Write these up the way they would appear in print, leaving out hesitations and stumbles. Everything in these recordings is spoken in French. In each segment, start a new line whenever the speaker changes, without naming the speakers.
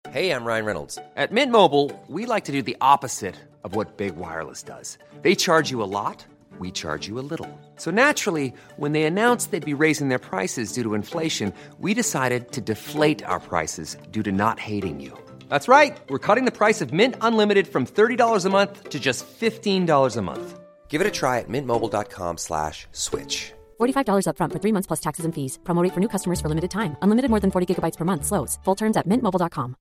Hey, I'm Ryan Reynolds. At Mint Mobile, we like to do the opposite of what Big Wireless does. They charge you a lot, we charge you a little. So naturally, when they announced they'd be raising their prices due to inflation, we decided to deflate our prices due to not hating you. That's right. We're cutting the price of Mint Unlimited from $30 a month to just $15 a month. Give it a try at mintmobile.com/switch.
$45 up front for 3 months plus taxes and fees. Promo rate for new customers for limited time. Unlimited more than 40 gigabytes per month. Slows full terms at mintmobile.com.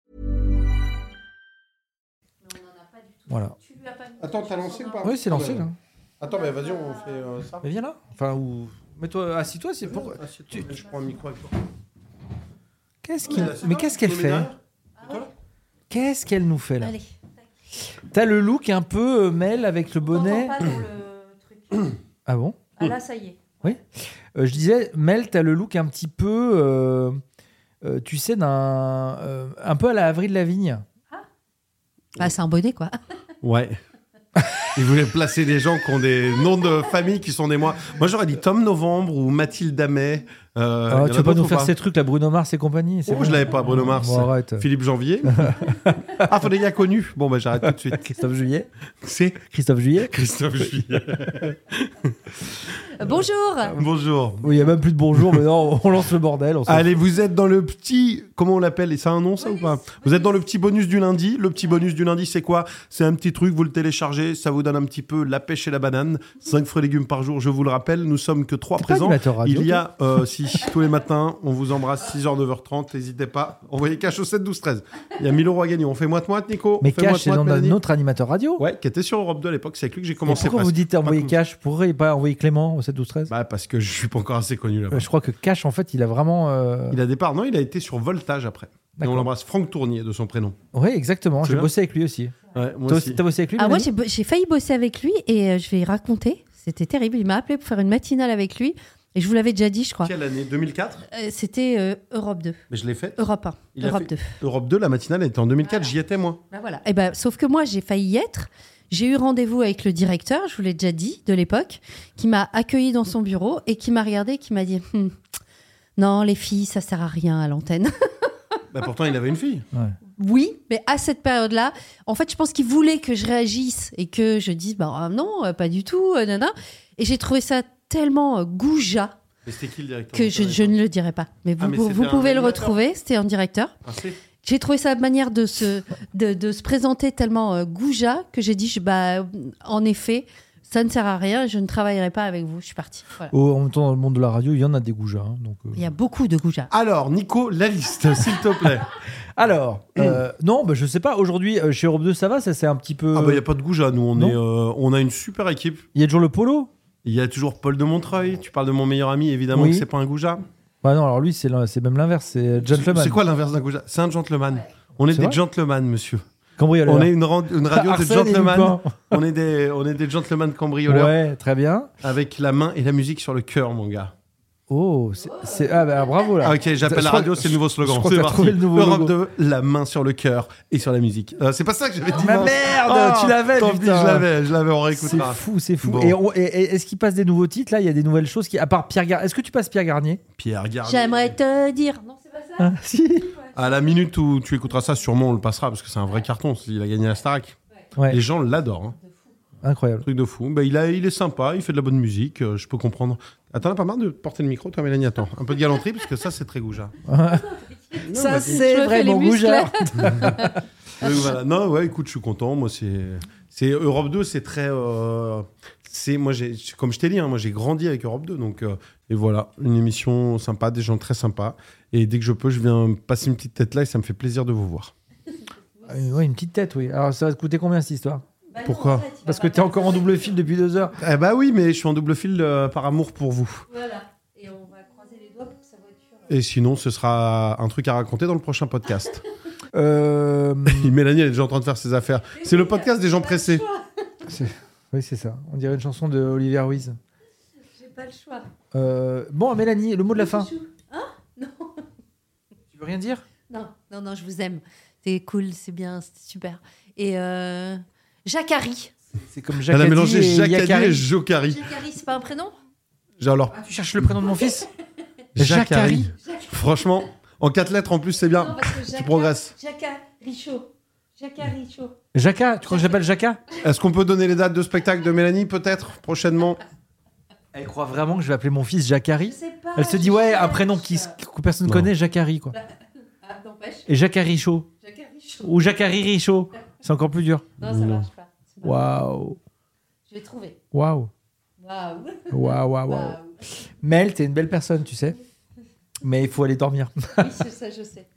Voilà.
Attends, t'as lancé ou pas?
Oui, c'est lancé là.
Attends, mais vas-y, on fait ça.
Mais viens là. Enfin, ou mets-toi, assis-toi. C'est pour.
Je prends un micro avec toi.
Qu'est-ce qu'elle fait? Qu'est-ce qu'elle nous fait là?
Allez.
T'as le look un peu Mel avec le bonnet.
Pas dans le truc.
Ah bon?
Ah là, ça y est.
Oui. Je disais, Mel, t'as le look un petit peu, tu sais, un peu à la Avril Lavigne.
Ah, c'est un bonnet, quoi.
Ouais. Il voulait placer des gens qui ont des noms de famille qui sont des mois. Moi, j'aurais dit Tom Novembre ou Mathilde Amet.
Tu vas pas nous faire ces trucs, là, Bruno Mars et compagnie.
Oh, je l'avais pas, Bruno Mars.
Bon, arrête.
Philippe Janvier. Ah, faut des gars connus. Bon, bah, j'arrête tout de suite.
Christophe Juillet.
C'est
Christophe Juillet.
Christophe Juillet.
Bonjour.
Bonjour.
Oui, il n'y a même plus de bonjour, mais non, on lance le bordel.
Allez, vous êtes dans le petit... Comment on l'appelle? Et ça a un nom, ça, ou pas? Vous êtes dans le petit bonus du lundi. Le petit bonus du lundi, c'est quoi? C'est un petit truc, vous le téléchargez, ça vous donne un petit peu la pêche et la banane. 5 fruits et légumes par jour, je vous le rappelle. Nous sommes que 3 présents.
Radio,
il y a, si, tous les matins, on vous embrasse, 6h, 9h30. N'hésitez pas, envoyez cash au 7, 12, 13. Il y a 1000 € à gagner. On fait moite-moite, Nico?
Mais Cash, c'est un autre animateur radio.
Ouais, qui était sur Europe 2 à l'époque. C'est avec lui que j'ai commencé.
Pourquoi vous dites envoyer Cash? Pourquoi pas envoyer Clément au 7, 12, 13?
Bah, parce que je suis pas encore assez connu là-bas.
Je crois que Cash, en fait, il a vraiment.
Il a départ. Non, il a été sur Voltage après. Et on l'embrasse, Franck Tournier de son prénom.
Oui, exactement. J'ai bossé avec lui aussi.
Ouais, moi
Toi
aussi.
T'as bossé avec lui?
Ah, moi, j'ai failli bosser avec lui et je vais y raconter. C'était terrible. Il m'a appelé pour faire une matinale avec lui. Et je vous l'avais déjà dit, je crois.
Quelle année? 2004?
C'était Europe 2.
Mais je l'ai faite.
Europe 1. Europe 2.
Europe 2, la matinale, elle était en 2004. J'y étais, moi.
Bah voilà. Et sauf que moi, j'ai failli y être. J'ai eu rendez-vous avec le directeur, je vous l'ai déjà dit, de l'époque, qui m'a accueilli dans son bureau et qui m'a regardé et qui m'a dit non, les filles, ça sert à rien à l'antenne.
Bah, pourtant, il avait une fille.
Ouais.
Oui, mais à cette période-là, en fait, je pense qu'il voulait que je réagisse et que je dise non, pas du tout, nana. Et j'ai trouvé ça tellement goujat.
Mais c'était qui le directeur?
Que je ne le dirai pas. Mais vous pouvez le retrouver, c'était un directeur.
Ah,
j'ai trouvé sa manière de se présenter tellement goujat que j'ai dit, en effet, ça ne sert à rien, je ne travaillerai pas avec vous, je suis partie. Voilà.
En même temps, dans le monde de la radio, il y en a des goujats. Donc,
Il y a beaucoup de goujats.
Alors, Nico, la liste, s'il te plaît.
Alors, non, je sais pas. Aujourd'hui, chez Europe 2, ça va, ça c'est un petit peu.
Ah bah, il n'y a pas de goujat, nous, on a une super équipe.
Il y a toujours le polo.
Il y a toujours Paul de Montreuil. Tu parles de mon meilleur ami, évidemment que c'est pas un goujat.
Bah non, alors lui, c'est même l'inverse, c'est gentleman.
C'est quoi l'inverse d'un goujat? C'est un gentleman. Ouais. On est des gentlemen, monsieur.
Cambrioleur.
On est une radio de gentlemen. On est des gentlemen cambrioleurs.
Ouais, très bien.
Avec la main et la musique sur le cœur, mon gars.
Oh, bravo là.
Ah, ok, j'appelle la radio, c'est le nouveau slogan. C'est parti. Europe 2, la main sur le cœur et sur la musique. C'est pas ça que j'avais dit.
Ma merde, tu l'avais.
Tant pis, je l'avais, on réécoutera.
C'est fou.
Bon.
Et est-ce qu'il passe des nouveaux titres là? Il y a des nouvelles choses à part Pierre Garnier. Est-ce que tu passes Pierre Garnier?
Pierre Garnier.
J'aimerais te dire. Non, c'est pas ça.
Si.
À la minute où tu écouteras ça, sûrement on le passera parce que c'est un vrai carton. Il a gagné la Starac.
Ouais.
Les gens l'adorent. Hein.
Incroyable.
Truc de fou. Bah, il est sympa, il fait de la bonne musique, je peux comprendre. Attends, t'en as pas marre de porter le micro, toi, Mélanie? Attends, un peu de galanterie, parce que ça, c'est très goujat.
Ça, c'est vraiment goujat.
Voilà. Non, ouais, écoute, je suis content. Moi, c'est Europe 2, c'est très. Moi, comme je t'ai dit, hein, moi, j'ai grandi avec Europe 2. Donc, et voilà, une émission sympa, des gens très sympas. Et dès que je peux, je viens passer une petite tête là et ça me fait plaisir de vous voir.
Oui, une petite tête, oui. Alors, ça va te coûter combien cette histoire?
Pourquoi?
Parce que t'es encore en double fil depuis 2 heures.
Eh bah oui, mais je suis en double fil par amour pour vous.
Voilà. Et on va croiser les doigts pour que sa voiture.
Et sinon, ce sera un truc à raconter dans le prochain podcast. Mélanie, elle est déjà en train de faire ses affaires. C'est le podcast des gens pressés.
Oui, c'est ça. On dirait une chanson de Olivia Ruiz.
J'ai pas le choix.
Bon, Mélanie, le mot de la fin.
Hein? Non.
Tu veux rien dire?
Non, je vous aime. C'est cool, c'est bien, c'est super. Et Jacari.
C'est comme Jacques.
Elle a mélangé
Jacques
et Jocari.
Jacari, c'est pas un prénom?
Alors,
tu cherches le prénom de mon fils?
Jacari. Franchement, En 4 lettres, en plus, c'est bien.
Non, parce que
Tu progresses.
Jacka Richaud.
Jacka, tu crois que j'appelle Jacka?
Est-ce qu'on peut donner les dates de spectacle de Mélanie, peut-être, prochainement?
Elle croit vraiment que je vais appeler mon fils Jacari?
Je sais pas.
Elle se dit, ouais, un prénom que personne ne connaît, Jacari, quoi.
Ah, n'empêche.
Et Jacari Chaud.
Jacka Richaud.
Ou Jacari Richaud. C'est encore plus dur.
Non, ça marche pas. C'est pas
Waouh.
Je vais trouver.
Waouh.
Waouh.
Waouh, waouh, waouh. Mel, t'es une belle personne, tu sais. Mais il faut aller dormir.
Oui, c'est ça, je sais.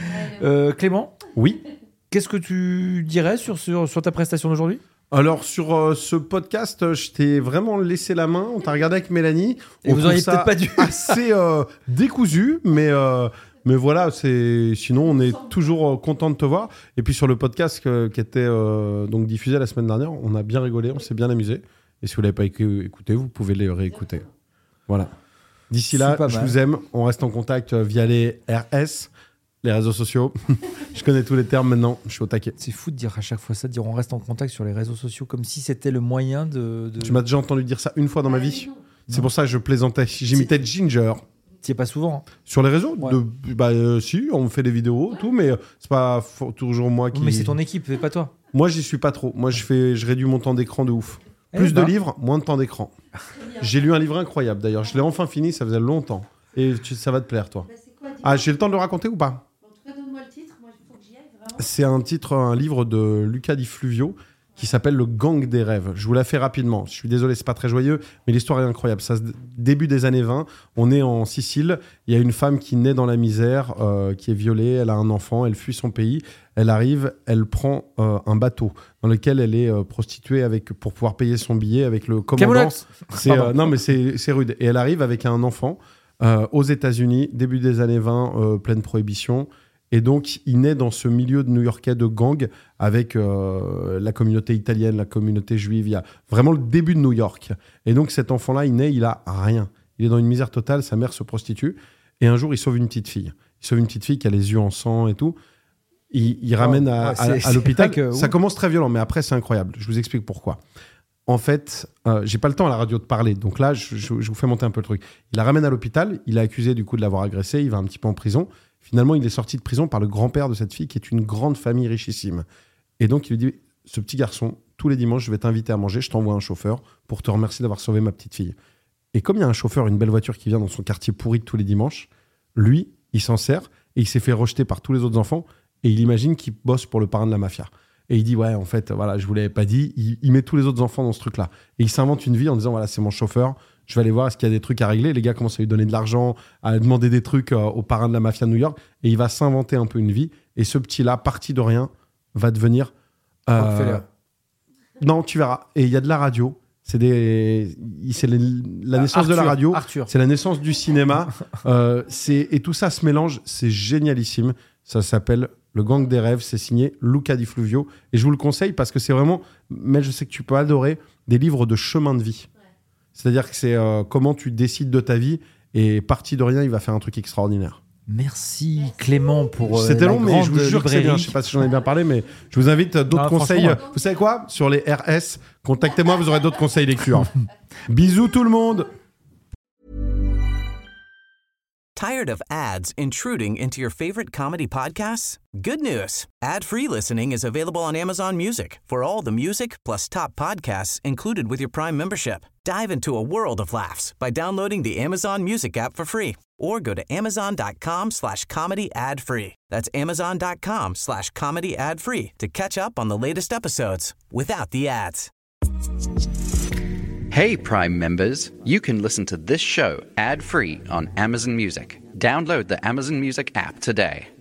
Clément,
Oui.
qu'est-ce que tu dirais sur ta prestation d'aujourd'hui?
Alors, sur ce podcast, je t'ai vraiment laissé la main. On t'a regardé avec Mélanie.
Et
On
vous
trouve
auriez
ça
peut-être pas dû.
assez décousu, mais voilà, sinon, on est toujours content de te voir. Et puis, sur le podcast qui était donc diffusé la semaine dernière, on a bien rigolé, on s'est bien amusé. Et si vous ne l'avez pas écouté, vous pouvez les réécouter. Voilà. D'ici là, je vous aime. On reste en contact via les RS, les réseaux sociaux. Je connais tous les termes maintenant. Je suis au taquet.
C'est fou de dire à chaque fois ça, de dire on reste en contact sur les réseaux sociaux, comme si c'était le moyen de...
Tu m'as déjà entendu dire ça une fois dans ma vie. C'est pour ça que je plaisantais. J'imitais Ginger.
Tu es pas souvent. Hein.
Sur les réseaux
Ouais.
Si, on fait des vidéos, tout, mais c'est pas toujours moi qui...
Mais c'est ton équipe, c'est pas toi.
Moi, j'y suis pas trop. Moi, je réduis mon temps d'écran de ouf. Plus de livres, moins de temps d'écran. J'ai lu un livre incroyable, d'ailleurs. Je l'ai enfin fini, ça faisait longtemps. Et ça va te plaire, toi.
Bah, c'est quoi, dis-moi.
Ah, j'ai le temps de le raconter ou pas?
En tout cas, donne-moi le titre. Moi, il faut que j'y aille vraiment.
C'est un livre de Luca Di Fluvio qui s'appelle Le Gang des rêves. Je vous la fais rapidement. Je suis désolé, c'est pas très joyeux, mais l'histoire est incroyable. Début des années 20, on est en Sicile. Il y a une femme qui naît dans la misère, qui est violée. Elle a un enfant, elle fuit son pays. Elle arrive, elle prend un bateau dans lequel elle est prostituée pour pouvoir payer son billet avec le commandant. Non, mais c'est rude. Et elle arrive avec un enfant aux États-Unis, début des années 20, pleine prohibition. Et donc, il naît dans ce milieu de new-yorkais de gang avec la communauté italienne, la communauté juive. Il y a vraiment le début de New York. Et donc, cet enfant-là, il naît, il a rien. Il est dans une misère totale, sa mère se prostitue. Et un jour, il sauve une petite fille. Il sauve une petite fille qui a les yeux en sang et tout. Il ramène à l'hôpital. Ça commence très violent, mais après, c'est incroyable. Je vous explique pourquoi. En fait, j'ai pas le temps à la radio de parler. Donc là, je vous fais monter un peu le truc. Il la ramène à l'hôpital. Il est accusé du coup de l'avoir agressée. Il va un petit peu en prison. Finalement, il est sorti de prison par le grand-père de cette fille qui est une grande famille richissime. Et donc, il lui dit, ce petit garçon, tous les dimanches, je vais t'inviter à manger, je t'envoie un chauffeur pour te remercier d'avoir sauvé ma petite fille. Et comme il y a un chauffeur, une belle voiture qui vient dans son quartier pourri tous les dimanches, lui, il s'en sert et il s'est fait rejeter par tous les autres enfants et il imagine qu'il bosse pour le parrain de la mafia. Et il dit, ouais, en fait, voilà, je vous l'avais pas dit. Il met tous les autres enfants dans ce truc-là. Et il s'invente une vie en disant, voilà, c'est mon chauffeur. Je vais aller voir, est-ce qu'il y a des trucs à régler. Les gars commencent à lui donner de l'argent, à demander des trucs au parrain de la mafia de New York. Et il va s'inventer un peu une vie. Et ce petit-là, parti de rien, va devenir... Non, tu verras. Et il y a de la radio. C'est la naissance de la radio.
Arthur.
C'est la naissance du cinéma. Et tout ça se mélange. C'est génialissime. Ça s'appelle Le Gang des rêves. C'est signé Luca Di Fluvio. Et je vous le conseille parce que c'est vraiment... Mais je sais que tu peux adorer des livres de chemin de vie. C'est-à-dire que c'est comment tu décides de ta vie et parti de rien, il va faire un truc extraordinaire.
Merci Clément pour
C'était long, mais je vous jure que c'est bien.
librairie.
Je sais pas si j'en ai bien parlé, mais je vous invite d'autres conseils. Vous savez quoi? Sur les RS, contactez-moi, vous aurez d'autres conseils lecture. Bisous tout le monde.
Tired of ads intruding into your favorite comedy podcasts? Good news. Ad-free listening is available on Amazon Music for all the music plus top podcasts included with your Prime membership. Dive into a world of laughs by downloading the Amazon Music app for free or go to amazon.com/comedy ad-free. That's amazon.com/comedy ad-free to catch up on the latest episodes without the ads.
Hey, Prime members, you can listen to this show ad-free on Amazon Music. Download the Amazon Music app today.